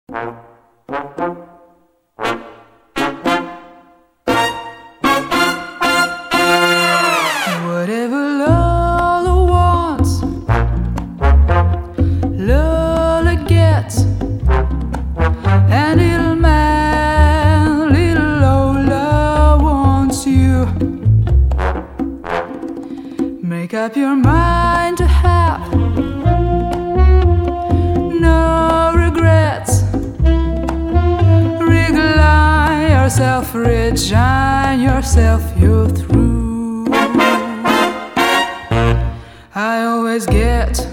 Whatever Lola wants, Lola gets. And little man, little Lola wants you. Make up your mind to have no regrets. Recline yourself, resign yourself, you're through. I always get